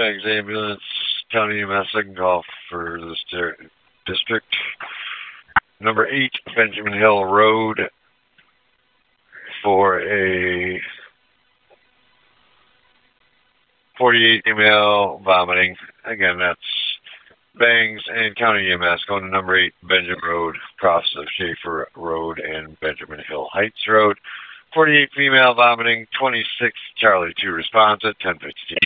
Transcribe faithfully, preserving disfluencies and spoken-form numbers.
Bangs Ambulance, County E M S, second call for this district. Number eight, Benjamin Hill Road, for a forty-eight female vomiting. Again, that's Bangs and County E M S going to number eight, Benjamin Road, cross of Schaefer Road and Benjamin Hill Heights Road. forty-eight female vomiting, twenty-six Charlie two response at ten fifteen.